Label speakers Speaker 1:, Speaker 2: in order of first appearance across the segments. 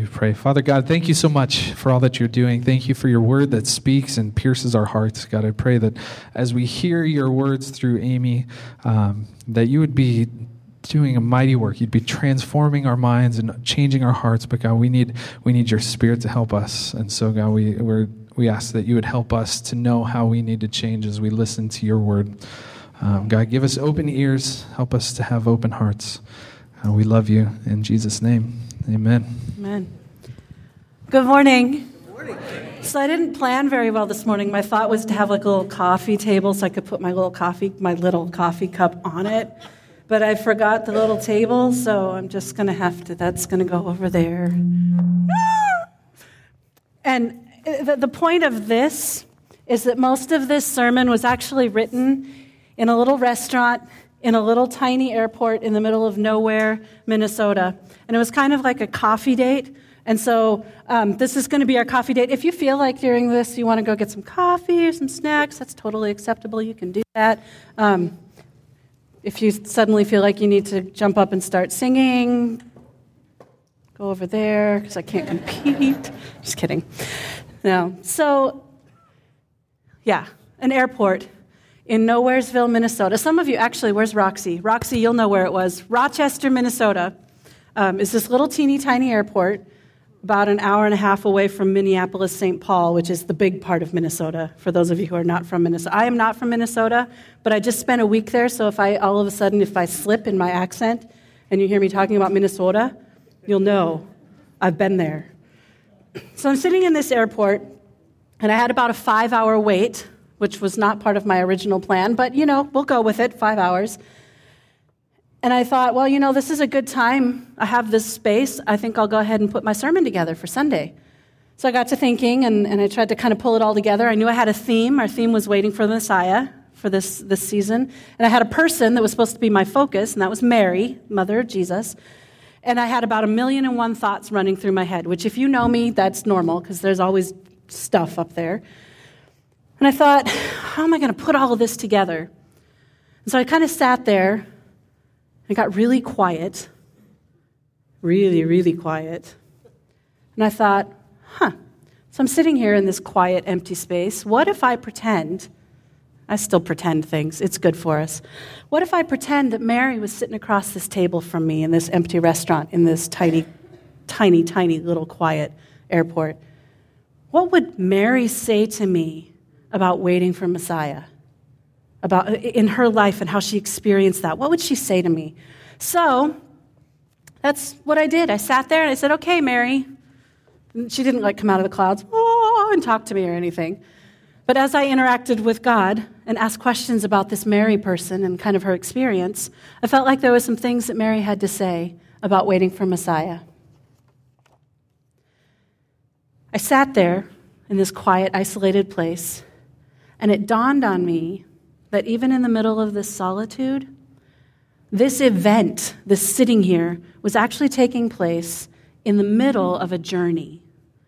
Speaker 1: we pray. Father God, thank you so much for all that you're doing. Thank you for your word that speaks and pierces our hearts. God, I pray that as we hear your words through Amy, that you would be doing a mighty work. You'd be transforming our minds and changing our hearts. But God, we need your Spirit to help us. And so God, we ask that you would help us to know how we need to change as we listen to your word. God, give us open ears. Help us to have open hearts. We love you. In Jesus' name, amen.
Speaker 2: Amen. Good morning. Good morning. So I didn't plan very well this morning. My thought was to have like a little coffee table so I could put my little coffee cup on it. But I forgot the little table, so I'm just going to that's going to go over there. And the point of this is that most of this sermon was actually written in a little restaurant in a little tiny airport in the middle of nowhere, Minnesota. And it was kind of like a coffee date. And so this is going to be our coffee date. If you feel like during this you want to go get some coffee or some snacks, that's totally acceptable. You can do that. If you suddenly feel like you need to jump up and start singing, go over there because I can't compete. Just kidding. No. So, yeah, an airport in Nowheresville, Minnesota. Some of you, actually, where's Roxy? Roxy, you'll know where it was. Rochester, Minnesota is this little teeny tiny airport about an hour and a half away from Minneapolis, St. Paul, which is the big part of Minnesota, for those of you who are not from Minnesota. I am not from Minnesota, but I just spent a week there, so if I slip in my accent and you hear me talking about Minnesota, you'll know I've been there. So I'm sitting in this airport, and I had about a 5-hour wait, which was not part of my original plan, but, we'll go with it, 5 hours. And I thought, well, this is a good time. I have this space. I think I'll go ahead and put my sermon together for Sunday. So I got to thinking, and I tried to kind of pull it all together. I knew I had a theme. Our theme was waiting for the Messiah for this season. And I had a person that was supposed to be my focus, and that was Mary, mother of Jesus. And I had about 1,000,001 thoughts running through my head, which if you know me, that's normal, because there's always stuff up there. And I thought, how am I going to put all of this together? And so I kind of sat there. I got really quiet, really, really quiet. And I thought, so I'm sitting here in this quiet, empty space. What if I pretend, I still pretend things, it's good for us. What if I pretend that Mary was sitting across this table from me in this empty restaurant in this tiny, tiny, tiny little quiet airport? What would Mary say to me about waiting for Messiah? About in her life and how she experienced that. What would she say to me? So that's what I did. I sat there and I said, okay, Mary. And she didn't come out of the clouds and talk to me or anything. But as I interacted with God and asked questions about this Mary person and kind of her experience, I felt like there were some things that Mary had to say about waiting for Messiah. I sat there in this quiet, isolated place, and it dawned on me that even in the middle of this solitude, this event, this sitting here, was actually taking place in the middle of a journey.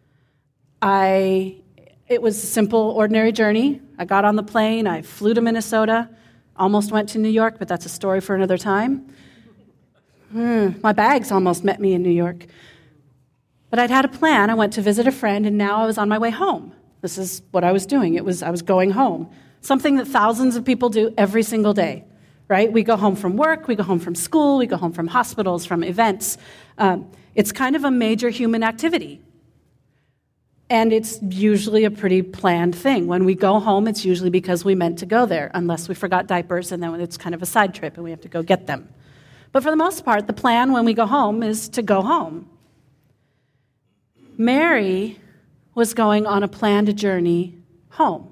Speaker 2: It was a simple, ordinary journey. I got on the plane, I flew to Minnesota, almost went to New York, but that's a story for another time. My bags almost met me in New York. But I'd had a plan. I went to visit a friend, and now I was on my way home. This is what I was doing. I was going home. Something that thousands of people do every single day, right? We go home from work, we go home from school, we go home from hospitals, from events. It's kind of a major human activity. And it's usually a pretty planned thing. When we go home, it's usually because we meant to go there, unless we forgot diapers, and then it's kind of a side trip and we have to go get them. But for the most part, the plan when we go home is to go home. Mary was going on a planned journey home.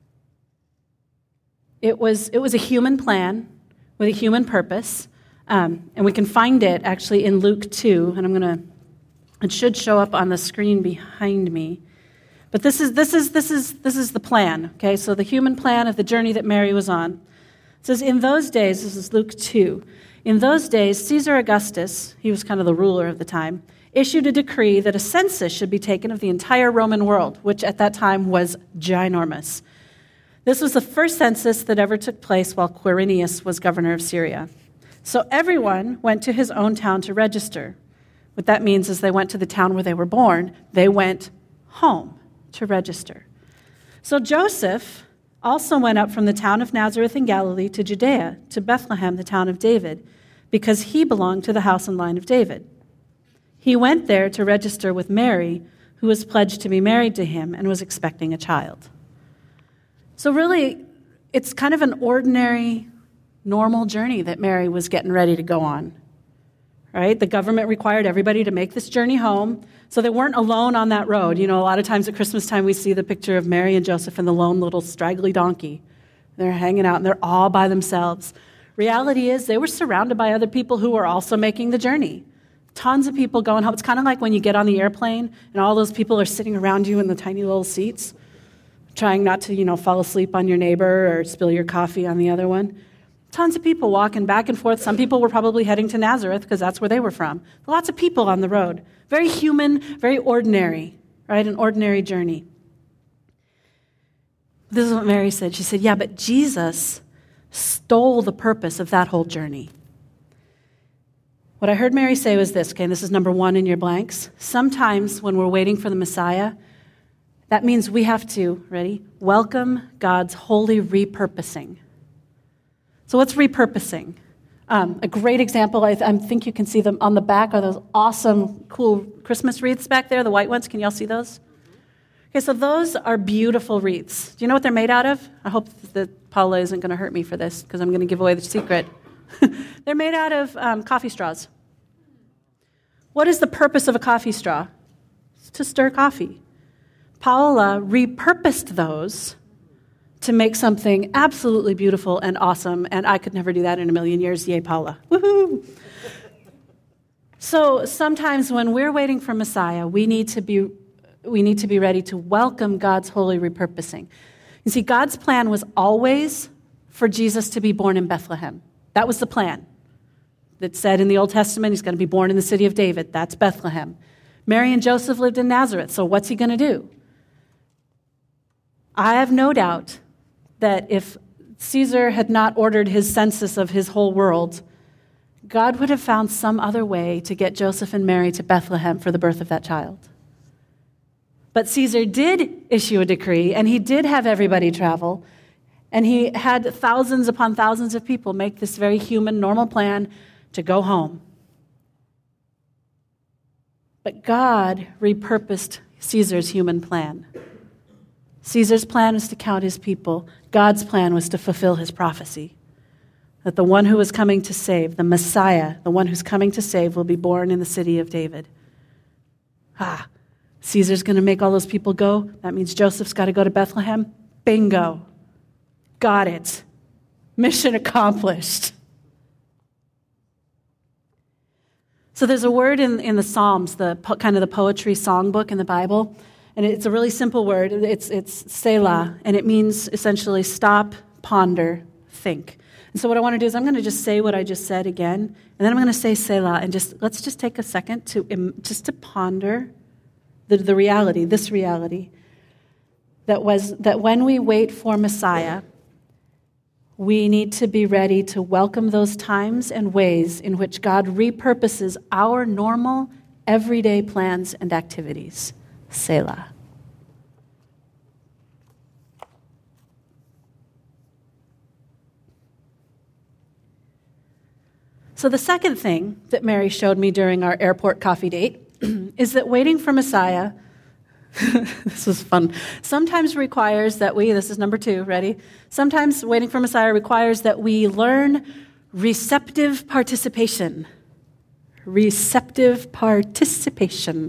Speaker 2: It was a human plan with a human purpose, and we can find it actually in Luke 2, and it should show up on the screen behind me. But this is the plan. Okay, so the human plan of the journey that Mary was on. It says, in those days, this is Luke 2. In those days, Caesar Augustus, he was kind of the ruler of the time, issued a decree that a census should be taken of the entire Roman world, which at that time was ginormous. This was the first census that ever took place while Quirinius was governor of Syria. So everyone went to his own town to register. What that means is they went to the town where they were born. They went home to register. So Joseph also went up from the town of Nazareth in Galilee to Judea, to Bethlehem, the town of David, because he belonged to the house and line of David. He went there to register with Mary, who was pledged to be married to him and was expecting a child. So really, it's kind of an ordinary, normal journey that Mary was getting ready to go on. Right? The government required everybody to make this journey home, so they weren't alone on that road. You know, a lot of times at Christmas time we see the picture of Mary and Joseph and the lone little straggly donkey. They're hanging out and they're all by themselves. Reality is they were surrounded by other people who were also making the journey. Tons of people going home. It's kind of like when you get on the airplane and all those people are sitting around you in the tiny little seats, trying not to, fall asleep on your neighbor or spill your coffee on the other one. Tons of people walking back and forth. Some people were probably heading to Nazareth because that's where they were from. Lots of people on the road. Very human, very ordinary, right? An ordinary journey. This is what Mary said. She said, yeah, but Jesus stole the purpose of that whole journey. What I heard Mary say was this, okay, and this is number 1 in your blanks. Sometimes when we're waiting for the Messiah, that means we have to, ready, welcome God's holy repurposing. So what's repurposing? A great example, I think you can see them on the back, are those awesome, cool Christmas wreaths back there, the white ones. Can you all see those? Okay, so those are beautiful wreaths. Do you know what they're made out of? I hope that Paula isn't going to hurt me for this because I'm going to give away the secret. They're made out of coffee straws. What is the purpose of a coffee straw? It's to stir coffee. Paula repurposed those to make something absolutely beautiful and awesome, and I could never do that in a million years. Yay, Paula. Woohoo! So sometimes when we're waiting for Messiah, we need to be ready to welcome God's holy repurposing. You see, God's plan was always for Jesus to be born in Bethlehem. That was the plan. It said in the Old Testament, he's going to be born in the city of David. That's Bethlehem. Mary and Joseph lived in Nazareth, so what's he going to do? I have no doubt that if Caesar had not ordered his census of his whole world, God would have found some other way to get Joseph and Mary to Bethlehem for the birth of that child. But Caesar did issue a decree, and he did have everybody travel, and he had thousands upon thousands of people make this very human, normal plan to go home. But God repurposed Caesar's human plan. Caesar's plan was to count his people. God's plan was to fulfill his prophecy, that the one who was coming to save, the Messiah, the one who's coming to save, will be born in the city of David. Caesar's going to make all those people go. That means Joseph's got to go to Bethlehem. Bingo. Got it. Mission accomplished. So there's a word in the Psalms, the kind of the poetry songbook in the Bible, and it's a really simple word. It's Selah, and it means essentially stop, ponder, think. And so what I want to do is I'm going to just say what I just said again, and then I'm going to say Selah, and let's just take a second to ponder the reality, this reality, that when we wait for Messiah, we need to be ready to welcome those times and ways in which God repurposes our normal, everyday plans and activities. Selah. So the second thing that Mary showed me during our airport coffee date is that waiting for Messiah, this was fun, sometimes requires that this is number 2, ready? Sometimes waiting for Messiah requires that we learn receptive participation. Receptive participation.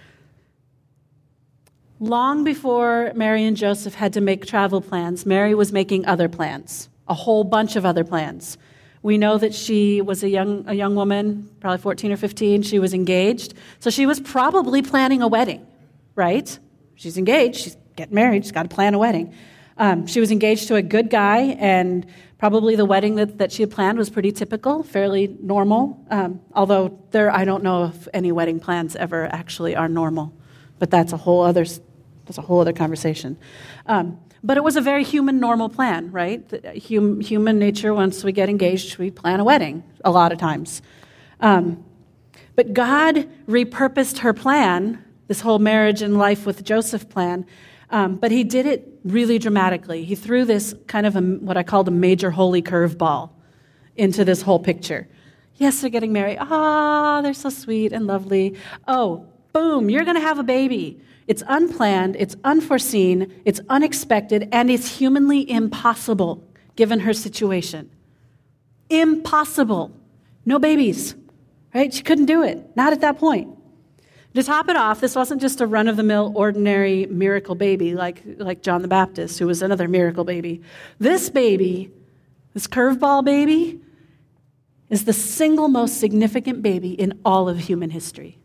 Speaker 2: Long before Mary and Joseph had to make travel plans, Mary was making other plans, a whole bunch of other plans. We know that she was a young woman, probably 14 or 15. She was engaged. So she was probably planning a wedding, right? She's engaged. She's getting married. She's got to plan a wedding. She was engaged to a good guy, and probably the wedding that she had planned was pretty typical, fairly normal, although I don't know if any wedding plans ever actually are normal. But that's a whole other conversation. But it was a very human, normal plan, right? Human nature, once we get engaged, we plan a wedding a lot of times. But But God repurposed her plan, this whole marriage and life with Joseph plan, but he did it really dramatically. He threw this kind of what I called a major holy curveball into this whole picture. Yes, they're getting married. They're so sweet and lovely. Oh, boom, you're going to have a baby. It's unplanned, it's unforeseen, it's unexpected, and it's humanly impossible given her situation. Impossible. No babies, right? She couldn't do it, not at that point. To top it off, this wasn't just a run-of-the-mill, ordinary miracle baby like John the Baptist, who was another miracle baby. This baby, this curveball baby, is the single most significant baby in all of human history.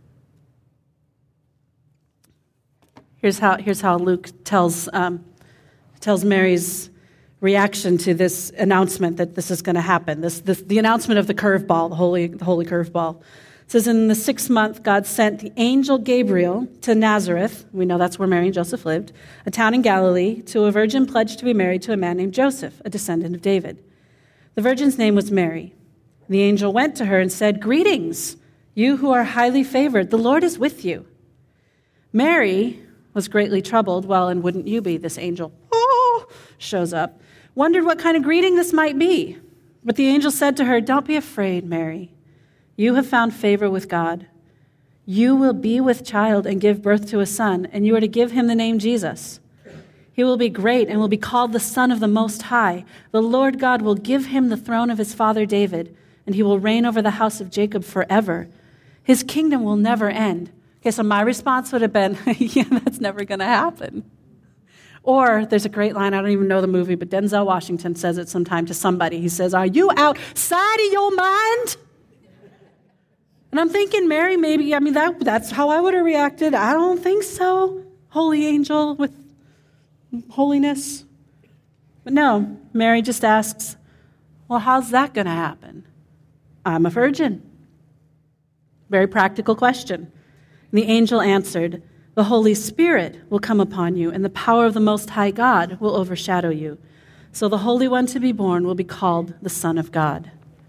Speaker 2: Here's how Luke tells Mary's reaction to this announcement that this is going to happen. The announcement of the curveball, the holy curveball. It says, in the 6th month, God sent the angel Gabriel to Nazareth. We know that's where Mary and Joseph lived, a town in Galilee, to a virgin pledged to be married to a man named Joseph, a descendant of David. The virgin's name was Mary. The angel went to her and said, "Greetings, you who are highly favored. The Lord is with you." Mary was greatly troubled. Well, and wouldn't you be? This angel shows up. Wondered what kind of greeting this might be. But the angel said to her, "Don't be afraid, Mary. You have found favor with God. You will be with child and give birth to a son, and you are to give him the name Jesus. He will be great and will be called the Son of the Most High. The Lord God will give him the throne of his father David, and he will reign over the house of Jacob forever. His kingdom will never end." Okay, so my response would have been, yeah, that's never going to happen. Or there's a great line, I don't even know the movie, but Denzel Washington says it sometime to somebody. He says, "Are you outside of your mind?" And I'm thinking, Mary, maybe, that's how I would have reacted. I don't think so. Holy angel with holiness. But no, Mary just asks, well, how's that going to happen? I'm a virgin. Very practical question. And the angel answered, "The Holy Spirit will come upon you, and the power of the Most High God will overshadow you. So the Holy One to be born will be called the Son of God."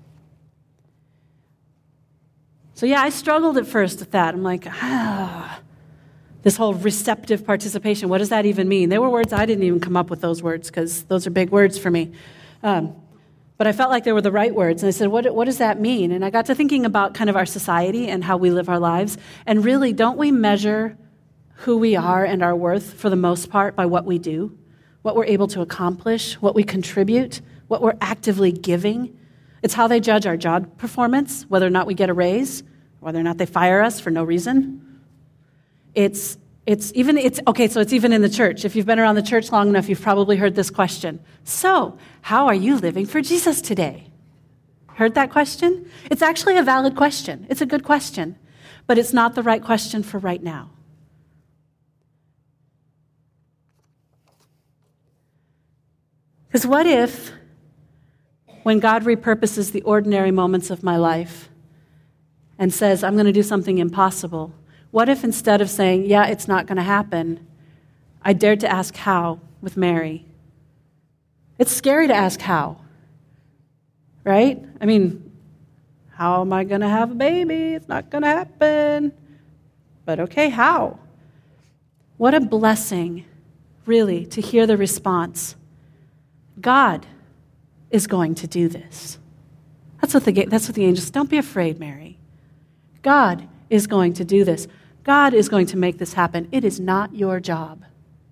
Speaker 2: So yeah, I struggled at first with that. I'm like, this whole receptive participation, what does that even mean? There were words I didn't even come up with those words because those are big words for me. But I felt like they were the right words. And I said, what does that mean? And I got to thinking about kind of our society and how we live our lives. And really, don't we measure who we are and our worth for the most part by what we do, what we're able to accomplish, what we contribute, what we're actively giving? It's how they judge our job performance, whether or not we get a raise, whether or not they fire us for no reason. It's even in the church. If you've been around the church long enough, you've probably heard this question. So, how are you living for Jesus today? Heard that question? It's actually a valid question. It's a good question, but it's not the right question for right now. Because what if, when God repurposes the ordinary moments of my life and says, I'm going to do something impossible, what if instead of saying, yeah, it's not going to happen, I dared to ask how with Mary? It's scary to ask how, right? I mean, how am I going to have a baby? It's not going to happen. But okay, how? What a blessing, really, to hear the response. God is going to do this. That's what the angels, don't be afraid, Mary. God is going to do this. God is going to make this happen. It is not your job.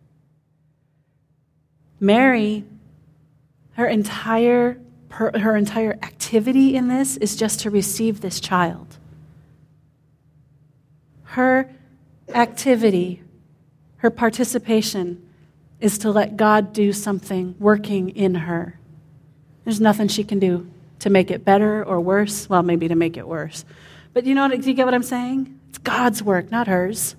Speaker 2: Mary, her entire activity in this is just to receive this child. Her activity, her participation is to let God do something working in her. There's nothing she can do to make it better or worse. Well, maybe to make it worse. But do you get what I'm saying? It's God's work, not hers.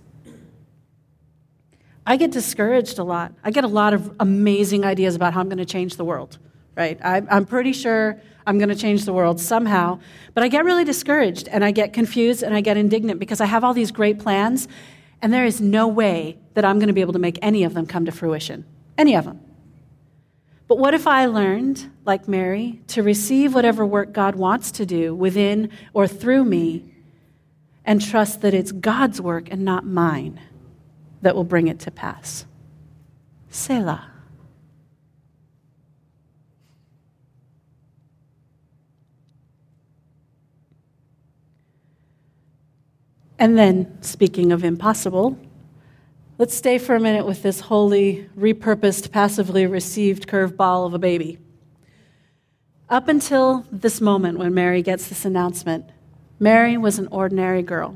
Speaker 2: I get discouraged a lot. I get a lot of amazing ideas about how I'm going to change the world, right? I'm pretty sure I'm going to change the world somehow. But I get really discouraged, and I get confused, and I get indignant because I have all these great plans, and there is no way that I'm going to be able to make any of them come to fruition. Any of them. But what if I learned, like Mary, to receive whatever work God wants to do within or through me, and trust that it's God's work and not mine that will bring it to pass. Selah. And then, speaking of impossible, let's stay for a minute with this wholly repurposed, passively received curveball of a baby. Up until this moment when Mary gets this announcement, Mary was an ordinary girl,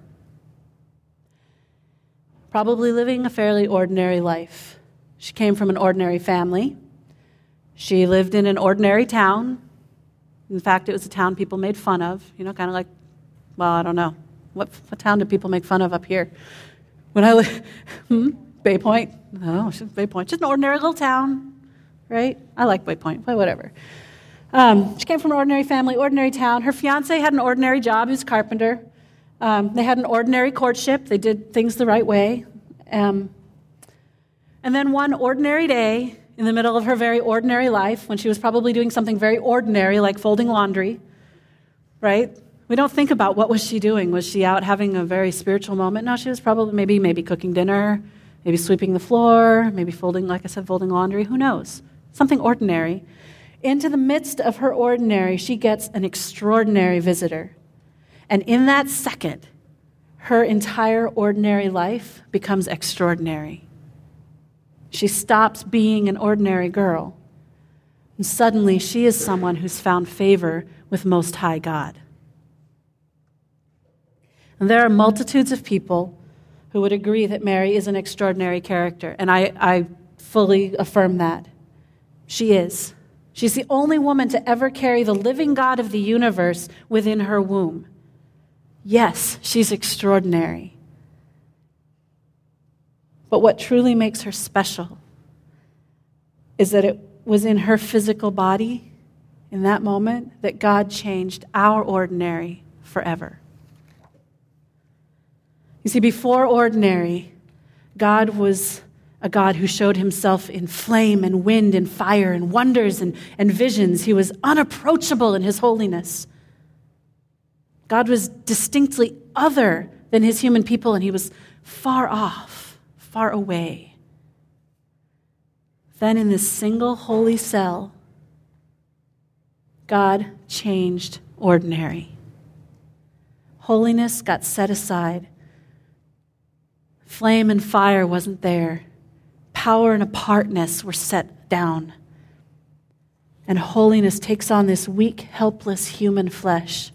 Speaker 2: probably living a fairly ordinary life. She came from an ordinary family. She lived in an ordinary town. In fact, it was a town people made fun of, kind of like, well, I don't know. What town do people make fun of up here? When I live, Bay Point? No, she's Bay Point. Just an ordinary little town, right? I like Bay Point, but whatever. She came from an ordinary family, ordinary town. Her fiancé had an ordinary job. He was a carpenter. They had an ordinary courtship. They did things the right way. And then one ordinary day, in the middle of her very ordinary life, when she was probably doing something very ordinary, like folding laundry, right? We don't think about what was she doing. Was she out having a very spiritual moment? No, she was probably maybe cooking dinner, maybe sweeping the floor, maybe folding, like I said, folding laundry. Who knows? Something ordinary. Into the midst of her ordinary, she gets an extraordinary visitor. And in that second, her entire ordinary life becomes extraordinary. She stops being an ordinary girl, and suddenly she is someone who's found favor with Most High God. And there are multitudes of people who would agree that Mary is an extraordinary character, and I fully affirm that. She is. She's the only woman to ever carry the living God of the universe within her womb. Yes, she's extraordinary. But what truly makes her special is that it was in her physical body, in that moment, that God changed our ordinary forever. You see, before ordinary, God was a God who showed himself in flame and wind and fire and wonders and visions. He was unapproachable in his holiness. God was distinctly other than his human people, and he was far off, far away. Then in this single holy cell, God changed ordinary. Holiness got set aside. Flame and fire wasn't there. Power and apartness were set down. And holiness takes on this weak, helpless human flesh.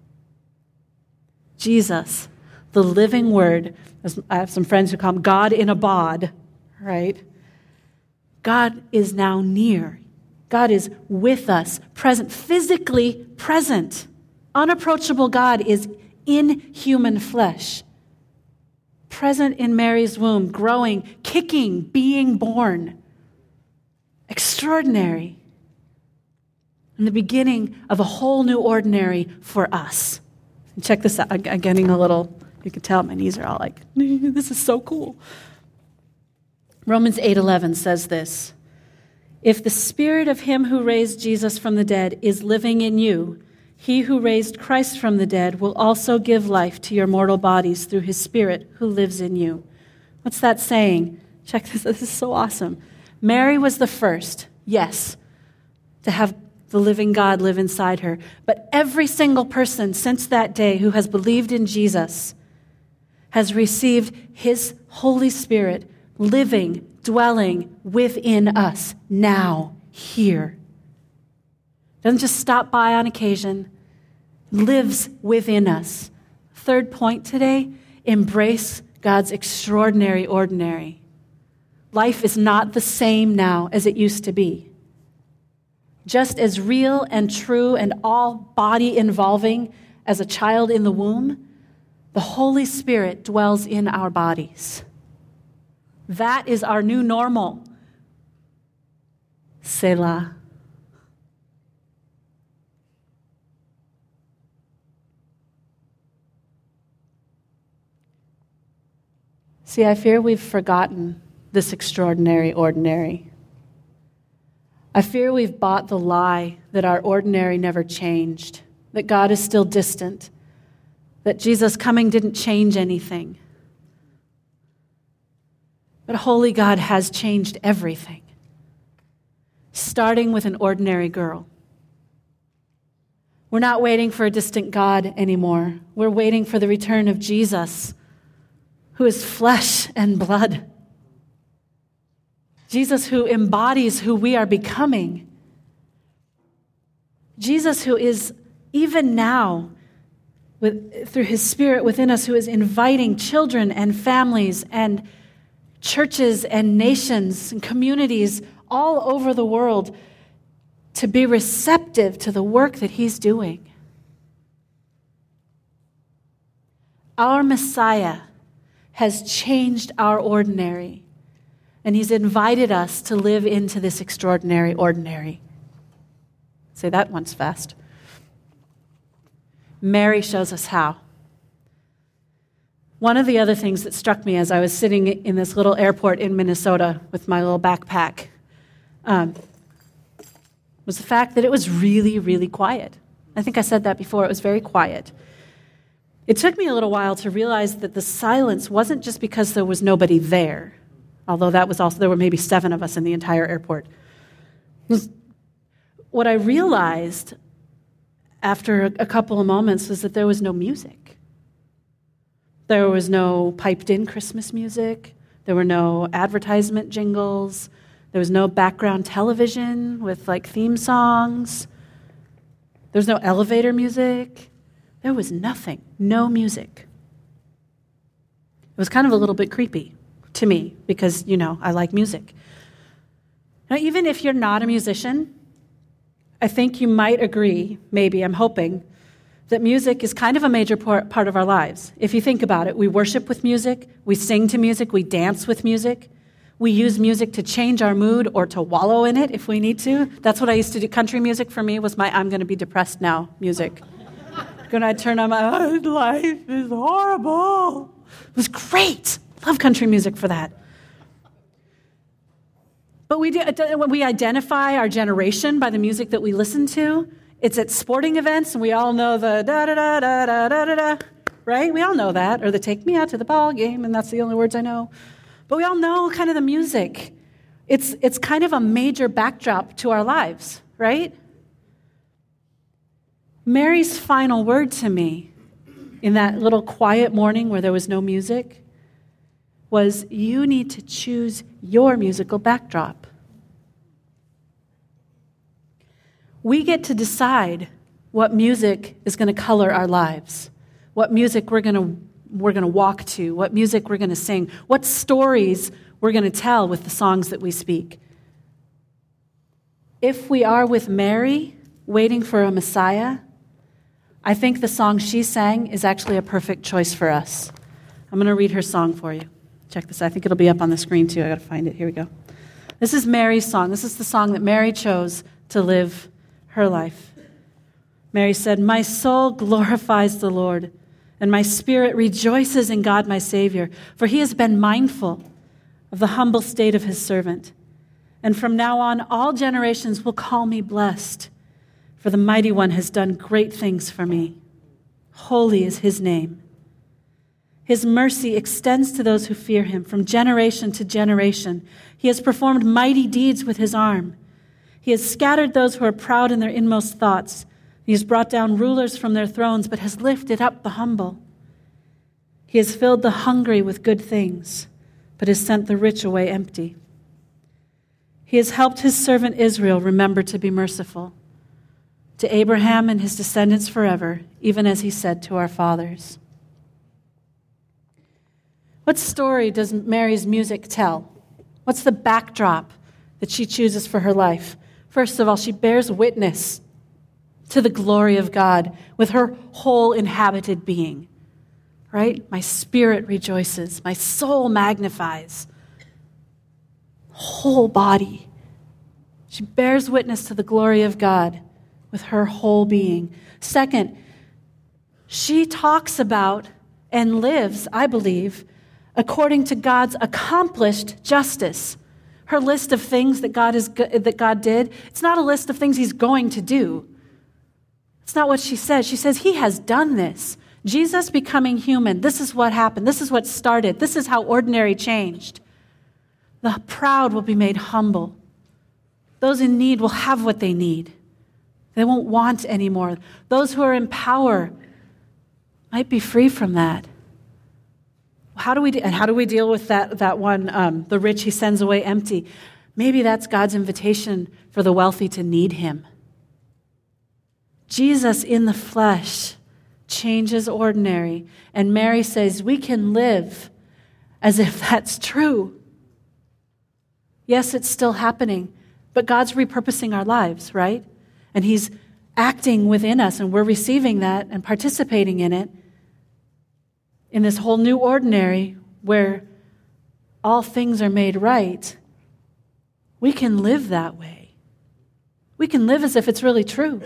Speaker 2: Jesus, the living Word, I have some friends who call him God in a bod, right? God is now near. God is with us, present, physically present. Unapproachable God is in human flesh. Present in Mary's womb, growing, kicking, being born. Extraordinary. And the beginning of a whole new ordinary for us. And check this out. I'm getting a little, you can tell my knees are all like, this is so cool. Romans 8:11 says this: if the spirit of him who raised Jesus from the dead is living in you, he who raised Christ from the dead will also give life to your mortal bodies through his Spirit who lives in you. What's that saying? Check this. This is so awesome. Mary was the first, yes, to have the living God live inside her. But every single person since that day who has believed in Jesus has received his Holy Spirit living, dwelling within us now, here. Doesn't just stop by on occasion, lives within us. Third point today, embrace God's extraordinary ordinary. Life is not the same now as it used to be. Just as real and true and all body involving as a child in the womb, the Holy Spirit dwells in our bodies. That is our new normal. Selah. See, I fear we've forgotten this extraordinary ordinary. I fear we've bought the lie that our ordinary never changed, that God is still distant, that Jesus coming didn't change anything. But holy God has changed everything, starting with an ordinary girl. We're not waiting for a distant God anymore. We're waiting for the return of Jesus, who is flesh and blood. Jesus who embodies who we are becoming. Jesus who is even now, through his Spirit within us, who is inviting children and families and churches and nations and communities all over the world to be receptive to the work that he's doing. Our Messiah has changed our ordinary, and he's invited us to live into this extraordinary ordinary. Say that once fast. Mary shows us how. One of the other things that struck me as I was sitting in this little airport in Minnesota with my little backpack was the fact that it was really, really quiet. I think I said that before. It was very quiet. It took me a little while to realize that the silence wasn't just because there was nobody there, although that was also, there were maybe 7 of us in the entire airport. What I realized after a couple of moments was that there was no music. There was no piped-in Christmas music. There were no advertisement jingles. There was no background television with like theme songs. There was no elevator music. There was nothing, no music. It was kind of a little bit creepy to me because, I like music. Now, even if you're not a musician, I think you might agree, maybe, I'm hoping, that music is kind of a major part of our lives. If you think about it, we worship with music, we sing to music, we dance with music, we use music to change our mood or to wallow in it if we need to. That's what I used to do. Country music for me was my I'm going to be depressed now music. When I'd turn on my life is horrible. It was great. Love country music for that. But when we identify our generation by the music that we listen to, it's at sporting events, and we all know the da-da-da-da-da-da-da, right? We all know that, or the take me out to the ball game, and that's the only words I know. But we all know kind of the music. It's kind of a major backdrop to our lives, right? Mary's final word to me in that little quiet morning where there was no music was, you need to choose your musical backdrop. We get to decide what music is going to color our lives, what music we're going to walk to, what music we're going to sing, what stories we're going to tell with the songs that we speak. If we are with Mary, waiting for a Messiah, I think the song she sang is actually a perfect choice for us. I'm going to read her song for you. Check this. I think it'll be up on the screen too. I got to find it. Here we go. This is Mary's song. This is the song that Mary chose to live her life. Mary said, "My soul glorifies the Lord, and my spirit rejoices in God my Savior, for he has been mindful of the humble state of his servant. And from now on, all generations will call me blessed, for the Mighty One has done great things for me. Holy is his name. His mercy extends to those who fear him from generation to generation. He has performed mighty deeds with his arm. He has scattered those who are proud in their inmost thoughts. He has brought down rulers from their thrones, but has lifted up the humble. He has filled the hungry with good things, but has sent the rich away empty. He has helped his servant Israel remember to be merciful, to Abraham and his descendants forever, even as he said to our fathers." What story does Mary's music tell? What's the backdrop that she chooses for her life? First of all, she bears witness to the glory of God with her whole inhabited being, right? My spirit rejoices, my soul magnifies, whole body. She bears witness to the glory of God with her whole being. Second, she talks about and lives, I believe, according to God's accomplished justice. Her list of things that God did, it's not a list of things he's going to do. It's not what she says. She says, he has done this. Jesus becoming human, this is what happened. This is what started. This is how ordinary changed. The proud will be made humble. Those in need will have what they need. They won't want anymore. Those who are in power might be free from that. How do we deal with that one, the rich he sends away empty? Maybe that's God's invitation for the wealthy to need him. Jesus in the flesh changes ordinary. And Mary says, we can live as if that's true. Yes, it's still happening, but God's repurposing our lives, right? And he's acting within us, and we're receiving that and participating in it, in this whole new ordinary where all things are made right. We can live that way. We can live as if it's really true.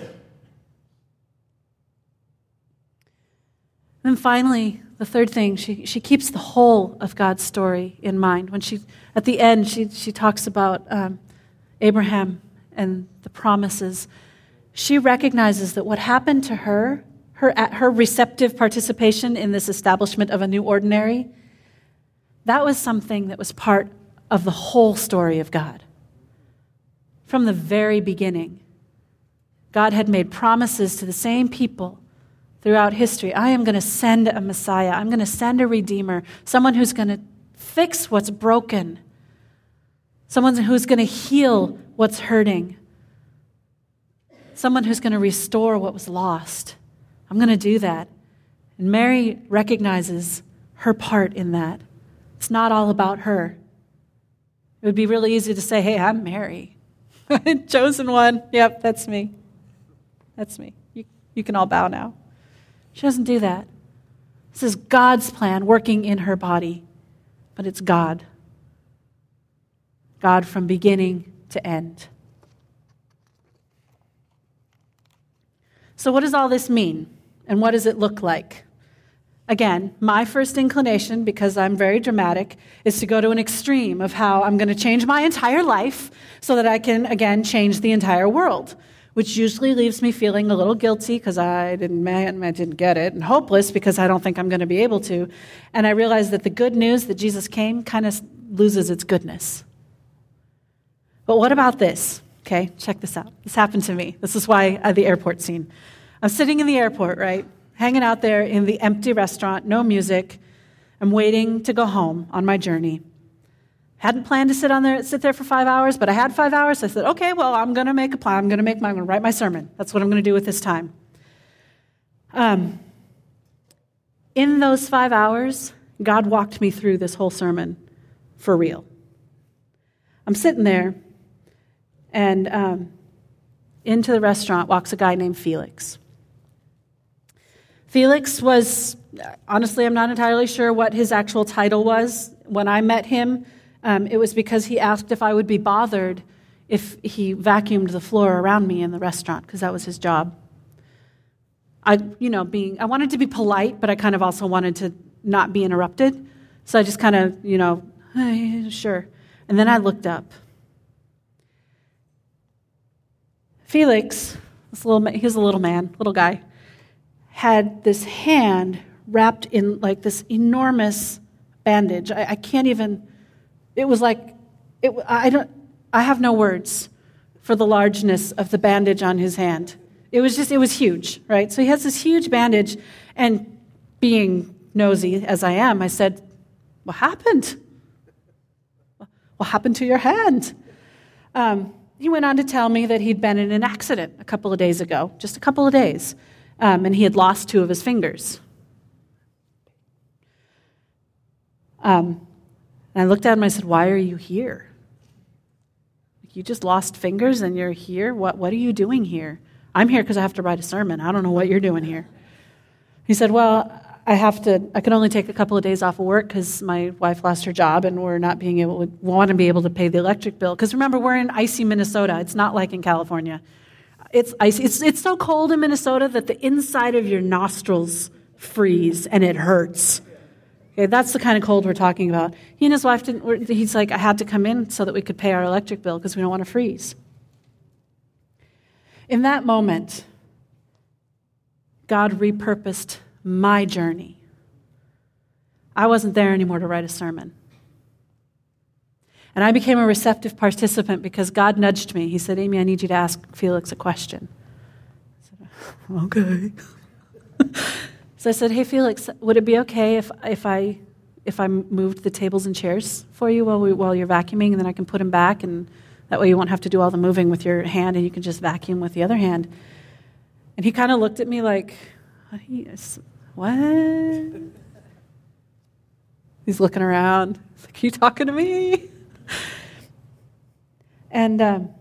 Speaker 2: And finally, the third thing, she keeps the whole of God's story in mind. When at the end, she talks about Abraham and the promises. She recognizes that what happened to her receptive participation in this establishment of a new ordinary, that was something that was part of the whole story of God. From the very beginning, God had made promises to the same people throughout history. I am going to send a Messiah. I'm going to send a Redeemer, someone who's going to fix what's broken, someone who's going to heal what's hurting, someone who's going to restore what was lost. I'm going to do that. And Mary recognizes her part in that. It's not all about her. It would be really easy to say, hey, I'm Mary. Chosen one. Yep, that's me. That's me. You can all bow now. She doesn't do that. This is God's plan working in her body, but it's God. God from beginning to end. So what does all this mean? And what does it look like? Again, my first inclination, because I'm very dramatic, is to go to an extreme of how I'm going to change my entire life so that I can, again, change the entire world, which usually leaves me feeling a little guilty because I didn't get it, and hopeless because I don't think I'm going to be able to. And I realize that the good news that Jesus came kind of loses its goodness. But what about this? Okay, check this out. This happened to me. This is why the airport scene. I'm sitting in the airport, right? Hanging out there in the empty restaurant, no music. I'm waiting to go home on my journey. Hadn't planned to sit there for 5 hours, but I had 5 hours. So I said, okay, well, I'm going to make a plan. I'm going to write my sermon. That's what I'm going to do with this time. In those 5 hours, God walked me through this whole sermon for real. I'm sitting there, and into the restaurant walks a guy named Felix. Felix was, honestly, I'm not entirely sure what his actual title was. When I met him, it was because he asked if I would be bothered if he vacuumed the floor around me in the restaurant, because that was his job. I wanted to be polite, but I kind of also wanted to not be interrupted. So I just kind of, hey, sure. And then I looked up. Felix, he was a little man, little guy, had this hand wrapped in like this enormous bandage. I can't even, it was like, I have no words for the largeness of the bandage on his hand. It was huge, right? So he has this huge bandage, and being nosy as I am, I said, what happened? What happened to your hand? He went on to tell me that he'd been in an accident a couple of days ago, just a couple of days, and he had lost 2 of his fingers. And I looked at him and I said, why are you here? You just lost fingers and you're here? What are you doing here? I'm here because I have to write a sermon. I don't know what you're doing here. He said, well, I can only take a couple of days off of work because my wife lost her job and we want to be able to pay the electric bill. Because remember, we're in icy Minnesota. It's not like in California. It's icy. It's so cold in Minnesota that the inside of your nostrils freeze and it hurts. Okay, that's the kind of cold we're talking about. He and his wife he's like, I had to come in so that we could pay our electric bill because we don't want to freeze. In that moment, God repurposed my journey. I wasn't there anymore to write a sermon. And I became a receptive participant because God nudged me. He said, Amy, I need you to ask Felix a question. I said, okay. So I said, hey, Felix, would it be okay if I moved the tables and chairs for you while you're vacuuming, and then I can put them back, and that way you won't have to do all the moving with your hand, and you can just vacuum with the other hand? And he kind of looked at me like, what? He's looking around. He's like, are you talking to me? And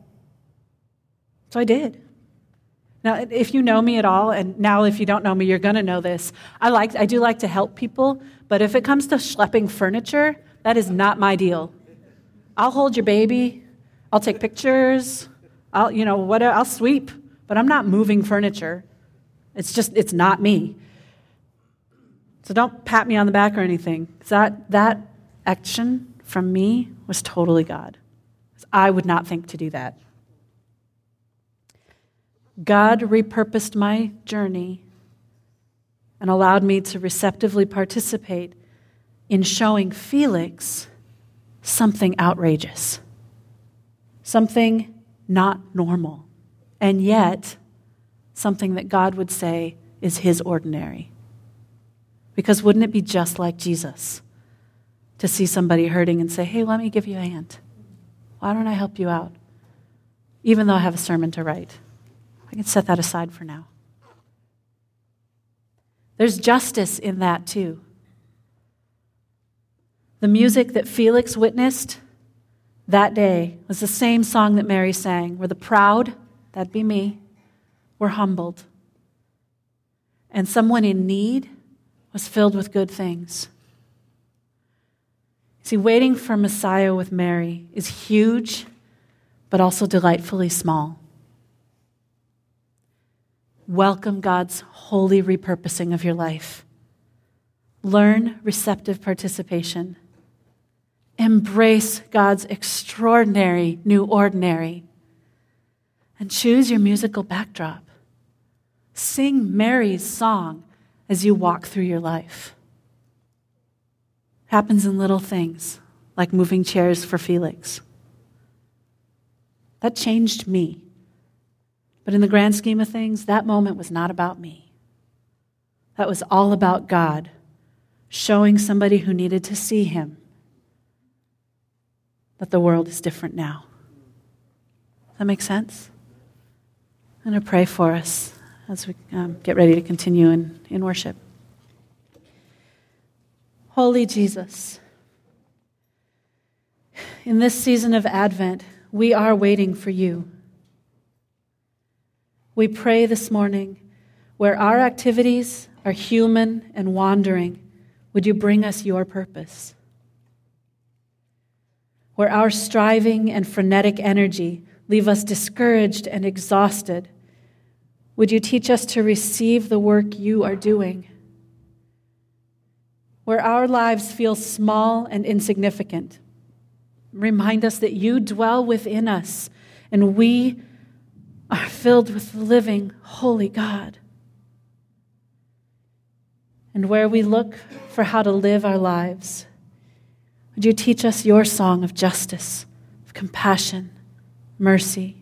Speaker 2: so I did. Now, if you know me at all, and now if you don't know me, you're going to know this. I do like to help people, but if it comes to schlepping furniture, that is not my deal. I'll hold your baby. I'll take pictures. I'll sweep, but I'm not moving furniture. It's not me. So don't pat me on the back or anything. That action from me was totally God. I would not think to do that. God repurposed my journey and allowed me to receptively participate in showing Felix something outrageous, something not normal, and yet something that God would say is his ordinary. Because wouldn't it be just like Jesus to see somebody hurting and say, hey, let me give you a hand. Why don't I help you out? Even though I have a sermon to write. I can set that aside for now. There's justice in that too. The music that Felix witnessed that day was the same song that Mary sang, where the proud, that'd be me, were humbled. And someone in need was filled with good things. See, waiting for Messiah with Mary is huge, but also delightfully small. Welcome God's holy repurposing of your life. Learn receptive participation. Embrace God's extraordinary new ordinary. And choose your musical backdrop. Sing Mary's song as you walk through your life. Happens in little things, like moving chairs for Felix. That changed me. But in the grand scheme of things, that moment was not about me. That was all about God, showing somebody who needed to see him that the world is different now. Does that make sense? I'm going to pray for us as we get ready to continue in worship. Holy Jesus, in this season of Advent, we are waiting for you. We pray this morning, where our activities are human and wandering, would you bring us your purpose? Where our striving and frenetic energy leave us discouraged and exhausted, would you teach us to receive the work you are doing? Where our lives feel small and insignificant, remind us that you dwell within us and we are filled with the living, holy God. And where we look for how to live our lives, would you teach us your song of justice, of compassion, mercy?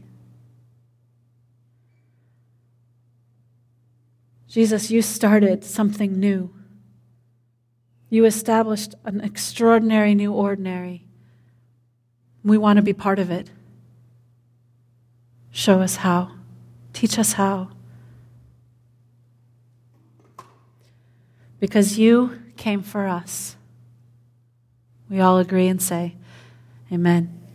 Speaker 2: Jesus, you started something new. You established an extraordinary new ordinary. We want to be part of it. Show us how. Teach us how. Because you came for us. We all agree and say, amen.